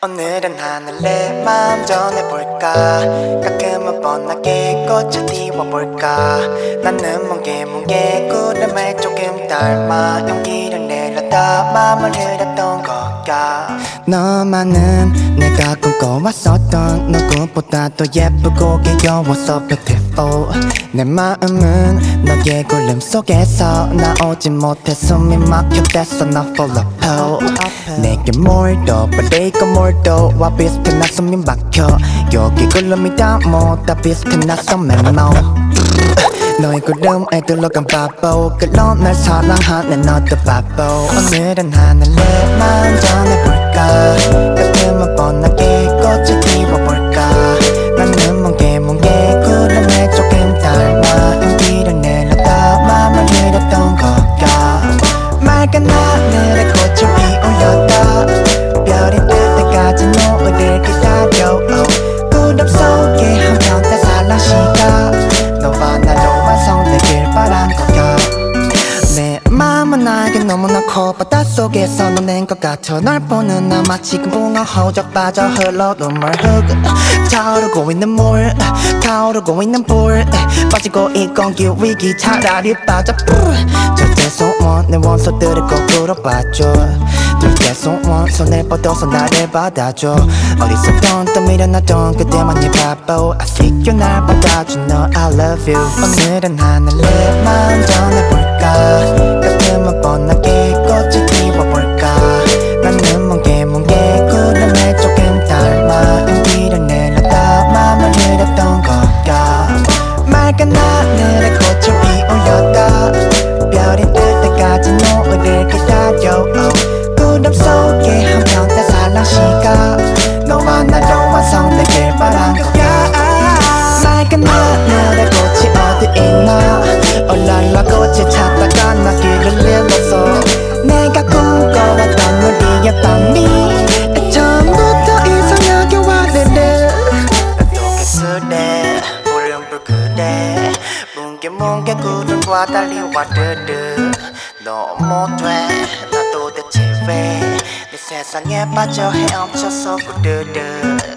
오늘은 하늘에 마음 전해볼까. 가끔은 뻔하게 꽃을 띄워볼까. 나는 뭉게뭉게 구름을 조금 닮아 용기를 내려다 맘을 흐렸던 걸까. 너만은 내가 꿈꿔왔었던 누구보다도 예쁘고 귀여워서 beautiful. 내 마음은 너의 굴름 속에서 나오지 못해 숨이 막혀댔어. 나 fall apart. 내게 뭘 더 바래고 뭘 더 와 비슷해. 나 숨이 막혀 여기 굴름이 다 모다 비슷해. 나 so mellow. 너의 구름에 둘러간 바보 그런 날 사랑하네 너도 바보. 오늘은 하늘에 마음 전해볼까. 가끔은 뻔하게 꽃을 띄워볼까. 나는 뭉게뭉게 구름에 조금 닮아 용기를 내려다 맘을 흐렸던 걸까. 맑은 하늘에 꽃을 피우려다 별이 뜰 때까지 노을을 기다려. 구름 속에 한편 따스한 시각 너와 나로 완성되길 바란 걸까. 내 마음은 나에게 너무나 커 바닷속에서 노는 것 같아. 널 보는 나 마치 금붕어 허적 빠져 흘러 눈물 흙 타오르고 있는 물 타오르고 있는 불 빠지고 이 공기 위기 차라리 빠져. 절대 소원 내 원소들을 거꾸로 봐줘. 절대 소원 손을 뻗어서 나를 받아줘. 어디서든 또 미련하던 그때만이 바보. I see you 날 받아줘 너 I love you. 오늘은 하늘에 마음 전해볼까. 가끔은 뻔하게 꽃을 띄워볼까. 나는 뭉게뭉게 구름에 조금 닮아 용기를 내려다 맘을 흐렸던 걸까. 맑은 하늘에 꽃을 피우려다 별이 뜰 때까지 노을을 기다려. 구름 속에 한편 따스한 시각 너와 나로 완성되길 바란 거야. 맑은 하늘에 꽃이 어디 있나. 올랄라 꽃을 찾다가 나 길을 잃었어. 내가 꿈꿔왔던 우리의 밤이 처음부터 이상하게 와르르. 독해술에 부름불 그래 뭉게뭉게 구름과 달리 와르르. 너무 돼 나 도대체 왜 내 세상에 빠져 헤엄쳐서 구르르.